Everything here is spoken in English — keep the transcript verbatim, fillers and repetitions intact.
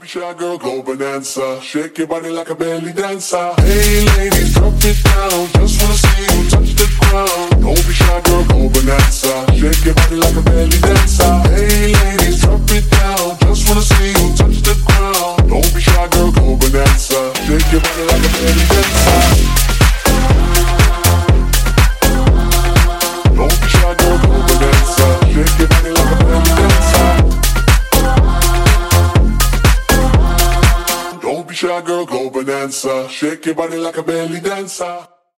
be shy, girl, go bonanza. Shake your body like a belly dancer. Hey ladies, drop it down. Just wanna see you touch the ground. Don't be shy, girl, go bonanza. Shake your body like a belly dancer. Hey ladies, drop it down. Just wanna see you touch the ground. Don't be shy, girl, go bonanza. Shake your body like a belly dancer. Don't be shy, girl, go bonanza. Shake your body like a belly dancer. Don't be shy, girl, go bonanza. Shake your body like a belly dancer.